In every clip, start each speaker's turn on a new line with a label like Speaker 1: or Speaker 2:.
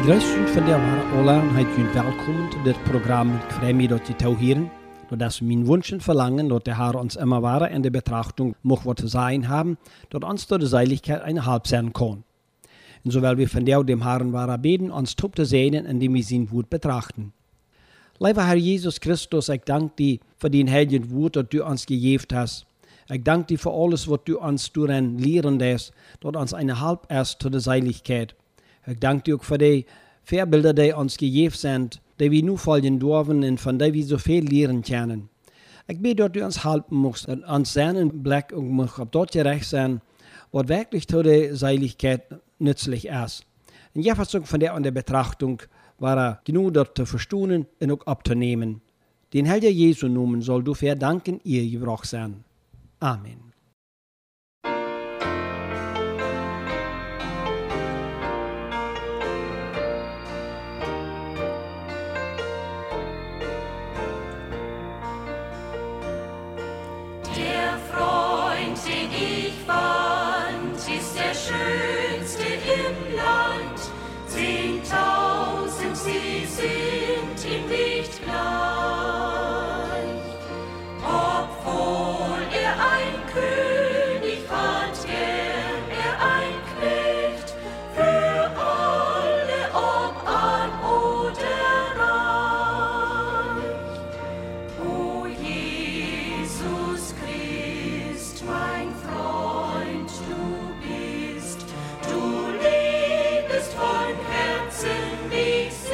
Speaker 1: Begrüßung von der Ware Ola und heet jullie welkom tot dit programma. Ik freue mich, dat je tauhieren, dat wir mijn Wünschen verlangen, dat der Herr uns immer wahre in der Betrachtung mag was zu sein haben, dat uns durch die Seiligkeit eine Halb sein kann. Und so weil wir von der dem Herrn wahre beten, uns top zu sehen, indem wir sein Wort betrachten. Lieber Herr Jesus Christus, ich danke dir für den heiligen Wort, das du uns gegeben hast. Ich danke dir für alles, was du uns darin lehren lässt, dass uns eine Halb erst zu der Seiligkeit. Ich danke dir auch für die Vorbilder, die uns gegeben sind, die wir nur folgen dürfen und von denen wir so viel lernen können. Ich bete, dass du uns helfen musst, und uns seinen Blick und auf dort gerecht sein, was wirklich zu der Seiligkeit nützlich ist. Und Jefferson von der an der Betrachtung war genug dort zu verstehen und auch abzunehmen. Den Heiligen Jesu Namen soll du verdanken, ihr Gebrauch sein. Amen.
Speaker 2: Sie sind ihm nicht gleich, obwohl er ein König hat, gern er ein Knecht, für alle, ob arm oder reich. O Jesus Christ, mein Freund, du bist, du liebest von Herzen mich sehr.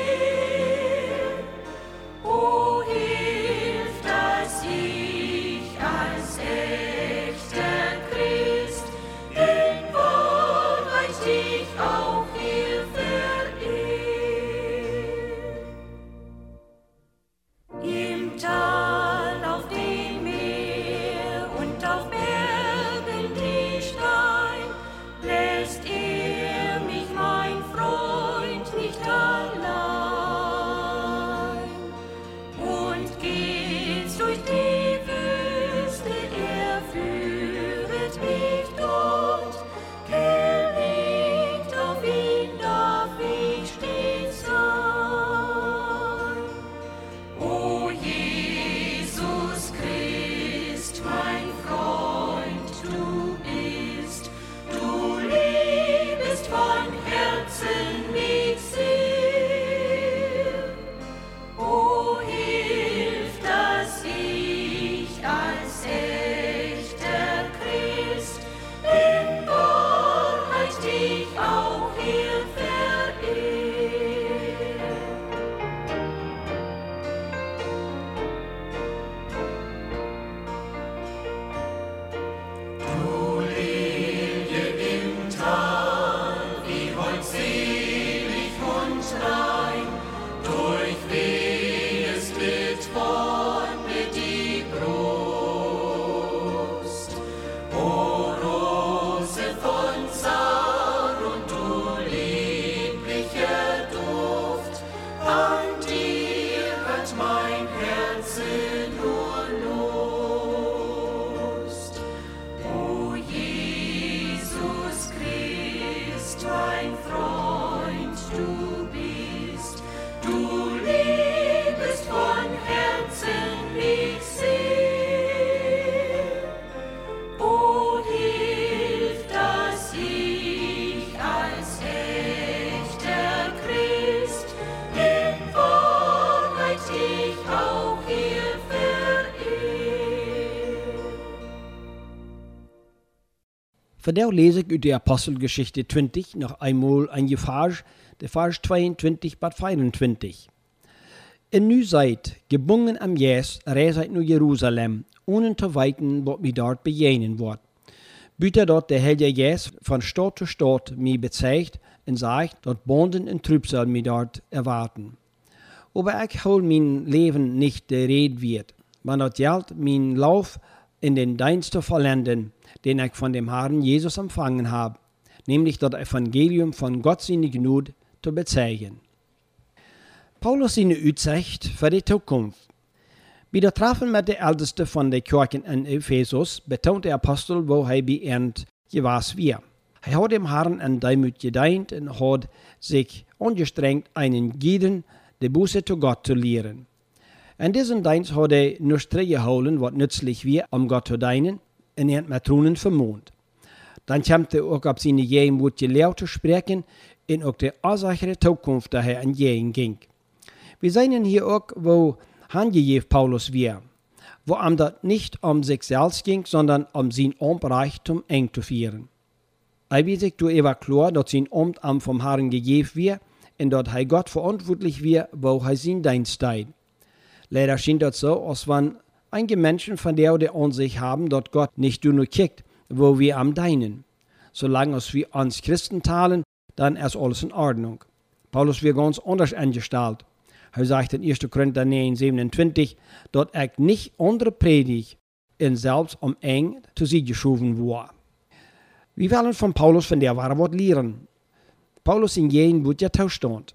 Speaker 2: O hilf, dass ich als echter Christ in Wahrheit dich auch hier verehre. Im Tal, auf dem Meer und auf Bergen die Stein, lässt mich, mein Freund, nicht allein. Und geht's durch die Wüste, führet mich dort, gelegt auf ihn darf ich stets sein. O Jesus Christ, mein Freund, du bist, du liebest von Herzen mich sehr. O hilf, dass ich als echter Christ in Wahrheit dich auch hier verehre. Du Lilie im Tal, wie holdselig und rein, durchwehest mit Wonne die Brust. O Rose von Saron, du lieblicher Duft, an dir hat mein Herze nur Lust. O Jesus Christ, mein Freund, du bist, du liebest von Herzen mich sehr. O hilf, dass ich als echter Christ in Wahrheit dich auch hier verehre.
Speaker 1: Von der lese ich aus der Apostelgeschichte 20 noch einmal ein Vers, der Vers 22 bis 24. Und nu seid gebunden am Jes, reiset naar Jeruzalem, ohne zu weiten, was mir dort begegnen wird. Büter dort der Heilige Jes von Stadt zu Stadt mir bezeigt und sagt, dort Bonden und Trübsal mir dort erwarten. Aber ich hol mein Leben nicht der Red wird, man dort galt mein Lauf in den Dienst zu vollenden, den ich von dem Herrn Jesus empfangen habe, nämlich das Evangelium von Gott seine Gnade zu bezeigen. Paulus seine Aussicht für die Zukunft. Bei der Treffen mit den Ältesten von der Kirche in Ephesus betont der Apostel, wo er bei ihnen gewesen war. Er hat dem Herrn an Demut gedient und hat sich angestrengt, einen jeden die Buße zu Gott zu lehren. In diesem Dienst hat er nur Strich geholt, was nützlich wird, um Gott zu dienen, und er hat Matronen vermont. Dann kommt er auch auf seine Jehmut gelehrt zu sprechen und auch die unsichere Zukunft daher an Jehen ging. Wir sehen hier auch, wo handgegeben Paulus war, wo ihm das nicht um sich selbst ging, sondern um sein Reichtum eng zu führen. Er wird sich war klar, dass sein Amt am vom Herrn gegeben wird und dass er Gott verantwortlich wird, wo er seinen Dienst teilt. Leider scheint das so, als wenn einige Menschen von der an sich haben, dass Gott nicht nur kickt, wo wir am dienen. Solange wir uns Christen teilen, dann ist alles in Ordnung. Paulus wird ganz anders eingestellt. Er sagt in 1. Korinther 9, 27, dass er nicht andere predigt, und selbst eng zu sie geschoben war. Wir wollen von Paulus von der Wahrheit lernen. Paulus in Jehen wird ja Zustand.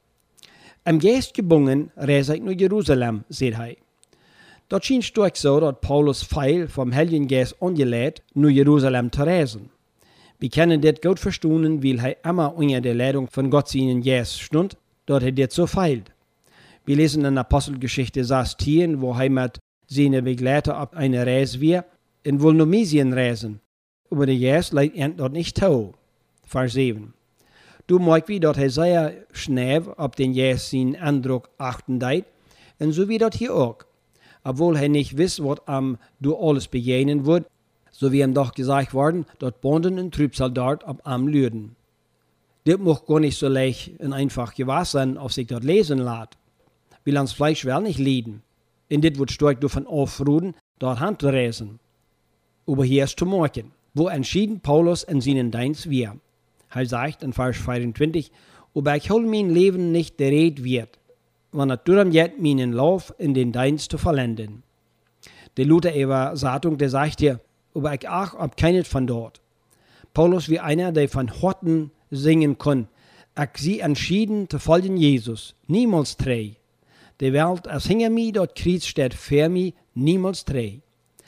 Speaker 1: Am Geist gebunden reise ich nach Jerusalem, sagt er. Dort schien stark so, dass Paulus feil vom Heiligen Geist angeleitet, nach Jerusalem zu reisen. Wir können das gut verstehen, weil er immer unter der Leitung von Gott seinen Geist stund, dort er das so feilt. Wir lesen in Apostelgeschichte 16, wo er mit seinen Begleiter auf eine Reise war, in Volnomisien reisen. Aber der Geist leitet er dort nicht zu. Vers 7. Du merkst wie, dass er sehr schnell auf den Geist seinen Eindruck achten deit, und so wie das hier auch. Obwohl er nicht weiß, was ihm durch alles begegnen wird, so wie ihm doch gesagt worden, dass Bonden und Trübsal dort ab ihm lüden. Das muss gar nicht so leicht und einfach gewahr sein, auf sich dort lesen lässt. Will ans Fleisch will nicht leiden. Und das wird stark davon aufruhen, dort Hand zu reisen. Aber hier ist zu merken, wo entschieden Paulus in seinen Dienst war. Er sagt in Vers 24, aber ich hol mein Leben nicht bereit wird, wenn er darum geht, meinen Lauf in den Dienst zu vollenden. Der Luther-Übersetzung, der sagt hier, aber ich auch ab keines von dort. Paulus wie einer, der von Horten singen kann, ich sie entschieden zu folgen Jesus, niemals treu. Die Welt, als hinter mir dort Kreuz steht für mich, niemals treu.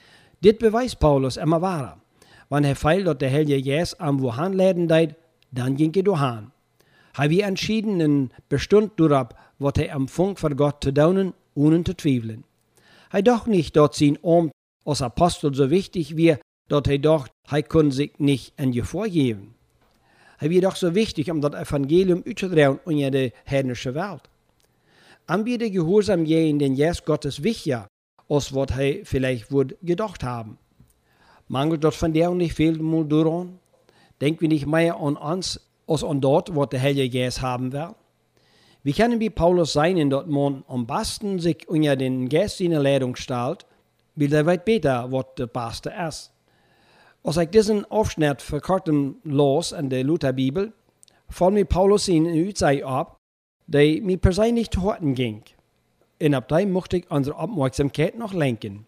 Speaker 1: Dit beweist Paulus immer wahrer. Wenn er feilt, dass der Heilige Geist am wo hanleden deit, dann ging er durch. Er wie entschieden und bestimmt darauf, was er empfang von Gott zu tun, ohne zu zweifeln. Er doch nicht, dass sein Amt als Apostel so wichtig war, dass er dachte, er konnte sich nicht in Gefahr geben. Er war doch so wichtig, um das Evangelium auszudrehen in die heidnische Welt. Anbieter Gehorsam je in den Geist Gottes wichtiger, als was er vielleicht wohl gedacht haben. Mangelt das von der und nicht viel mal daran? Denken wir nicht mehr an uns, als an dort, was der Heilige Geist haben will? Wie können wie Paulus sein, in dort man am besten sich unter den Geist seiner Leitung stellt, weil er weiß besser, was der Beste ist. Als ich diesen Aufschnitt verkürzen los in der Lutherbibel, fällt mir Paulus in eine Aussage ab, die mir persönlich zu Horten ging. Und ab da möchte ich unsere Aufmerksamkeit noch lenken.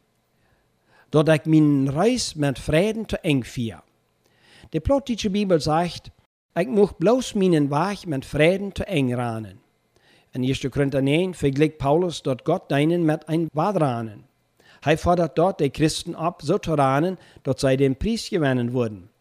Speaker 1: Dort ich meinen Reis mit Frieden zu eng fiel. Die Plattdeutsche Bibel sagt, ich muss bloß meinen Weg mit Frieden zu eng ranen. In 1. Korinther 9 vergleicht Paulus dort Gott deinen mit ein Wadranen. Er fordert dort die Christen ab, so zu ranen, dass sie den Preis gewinnen würden.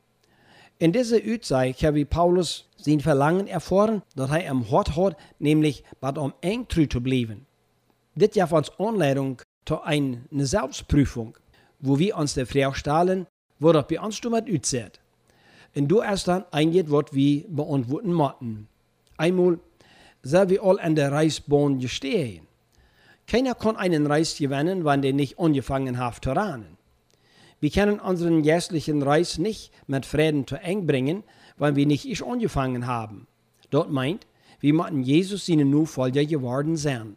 Speaker 1: In dieser Aussage habe Paulus sein Verlangen erfahren, dass er am Hort hat, nämlich bei eng treu zu bleiben. Das ist uns Anleitung zu einer Selbstprüfung, wo wir uns die Frage stellen, wo das bei uns damit aussieht. Und du erst dann eingeht, was wir beantworten müssen. Einmal, soll wir all an der Reisbahn stehen. Keiner kann einen Reis gewinnen, wenn der nicht angefangen hat zu ranen. Wir können unseren geistlichen Reis nicht mit Frieden zu eng bringen, weil wir nicht angefangen haben. Dort meint, wir müssen Jesus seinen Nachfolger geworden sein.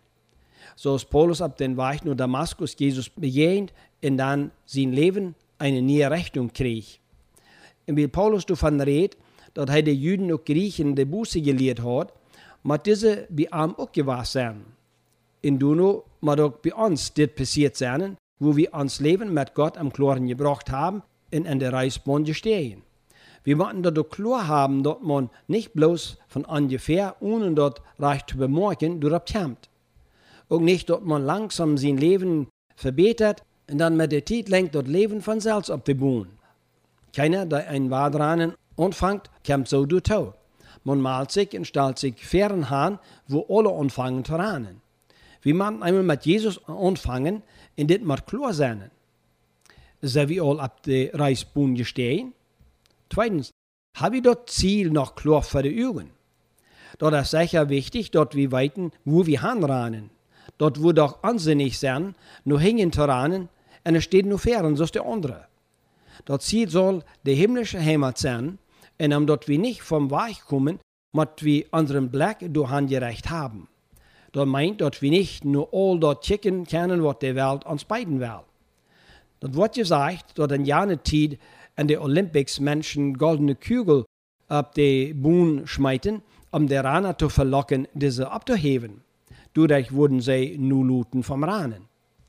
Speaker 1: So ist Paulus ab den Weg nach Damaskus Jesus begegnet und dann sein Leben eine neue Richtung kriegt. Und wie Paulus davon redet, dass er die Juden und Griechen die Buße gelehrt hat, muss diese bei ihm auch gewahr sein. Und du muss auch bei uns das passiert sein, wo wir uns Leben mit Gott am Klaren gebracht haben und in der Reisbahn stehen. Wir müssen dort klar haben, dass man nicht bloß von ungefähr, ohne dort recht zu bemerken, durchkommt. Und nicht, dass man langsam sein Leben verbessert und dann mit der Zeit lenkt das Leben von selbst auf die Bühne. Keiner, der ein Wadranen anfängt, kommt so du tau. Man malt sich und stellt sich fern an, wo alle anfangen zu ranen. Wir müssen einmal mit Jesus anfangen, und das muss klar sein. Sind wir all ab der Reisbahn gestehen? Zweitens, habe ich das Ziel noch klar vor den Augen? Dort ist sicher wichtig, dass wir weiten, wo wir hinranen. Dort wo doch ansinnig sein, nur hängen zu ranen, und es steht nur fern, so ist der andere. Das Ziel soll die himmlische Heimat sein, und um dort wir nicht vom Weg kommen, muss wir unseren Blick durch gerecht haben. Das meint, dass wir nicht nur all dort checken können, was die Welt uns beiden will. Das wird gesagt, dass in jener Zeit an den Olympics Menschen goldene Kugel auf die Bühne schmeiten, um die Raner zu verlocken, diese abzuheben. Dadurch wurden sie nur looten vom Ranen.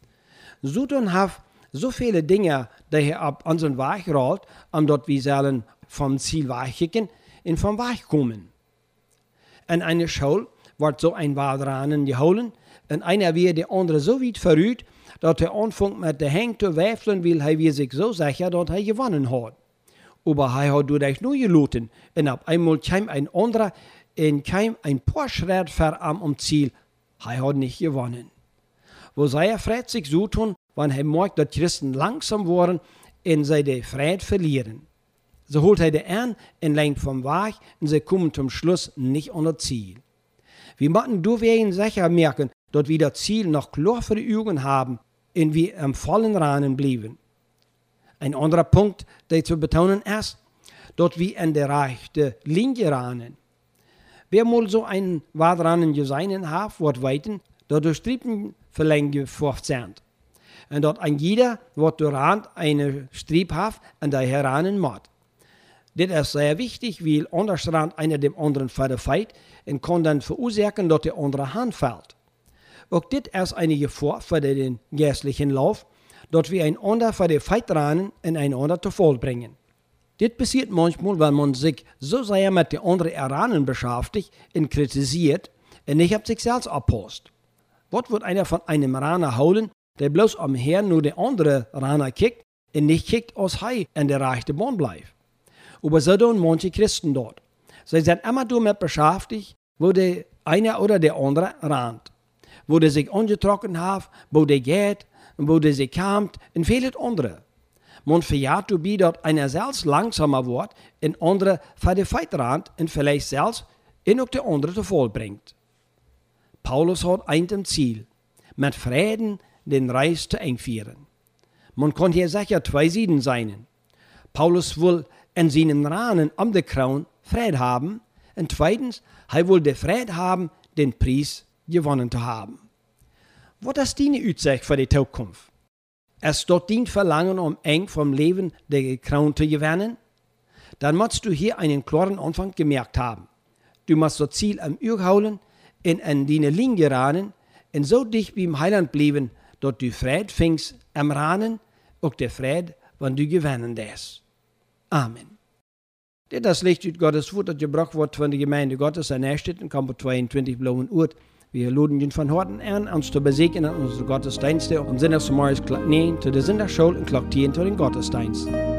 Speaker 1: So tun haben so viele Dinge, die hier auf unseren Weg rollt, dort wir sollen vom Ziel wegkicken und vom Weg kommen. In einer Schule wird so ein Wahlranen geholt und einer wird der andere so weit verrückt, dass er anfängt mit der Hand zu werfeln, weil er sich so sicher, dass er gewonnen hat. Aber er hat dadurch nur gelooten und auf einmal kam ein anderer und kam ein paar Schritte vor am Ziel. Er hat nicht gewonnen. Wo sei freut sich so tun, wenn er merkt, dass Christen langsam waren und sie den Frieden verlieren. So holt er den an und lenkt vom Weg und sie kommen zum Schluss nicht an das Ziel. Wir müssen deswegen sicher merken, dass wir das Ziel noch klar vor die Augen haben und wir am vollen Rahmen bleiben. Ein anderer Punkt, der zu betonen ist, dass wir in der rechten Linie rannen. Wer mal so ein Wadrannen gesehen hat, wird weiten, dass die Strippen verlängert sind. Und dass ein jeder, der durchrannt, eine Strippe hat, an der heranen muss. Das ist sehr wichtig, weil anders rannt einer dem anderen vor der Feit und kann dann verursachen, dass der andere Hand fällt. Auch das ist eine Gefahr für den geistlichen Lauf, dass wir einander vor der Feit rannen und einander zu Fall bringen. Das passiert manchmal, weil man sich so sehr mit den anderen Iranen beschäftigt und kritisiert und nicht auf sich selbst abpasst. Was wird einer von einem Iraner holen, der bloß am Herrn nur der andere Iraner kickt und nicht kickt, als er in der rechten Bahn bleibt? Aber so tun manche Christen dort. Sie sind immer damit beschäftigt, wo der eine oder der andere rannt. Wo der sich angetrocknet hat, wo der geht, wo der sich kämpft und vieles andere. Man verjagt dabei, dass einer selbst langsamer wird und andere vor der Feit rannt und vielleicht selbst auch der andere zu Fall bringt. Paulus hat ein Ziel, mit Frieden den Reis zu einführen. Man kann hier sicher zwei Seiten sein. Paulus will in seinen Rahmen um die Kraun Frieden haben und zweitens, er will den Frieden haben, den Preis gewonnen zu haben. Was ist deine Aussicht für die Zukunft? Es dort dein Verlangen, um eng vom Leben der Kraun zu gewinnen? Dann musst du hier einen klaren Anfang gemerkt haben. Du musst das Ziel am Auge holen und an deine Linie ranen und so dicht beim Heiland bleiben, dass du Frieden findest am Ranen, auch der Frieden, wenn du gewinnen darfst. Amen. Das Licht aus Gottes Wort, das gebracht wird von der Gemeinde Gottes in Erstedt in Kampo 22 Blauen Urt. Wir laden ihn von Horten an, uns zu besegnen an unsere Gottesdienste. Und sonntagsmorgens Klock 9 zu der Sonntagsschule und Klock 10 zu den Gottesdiensten.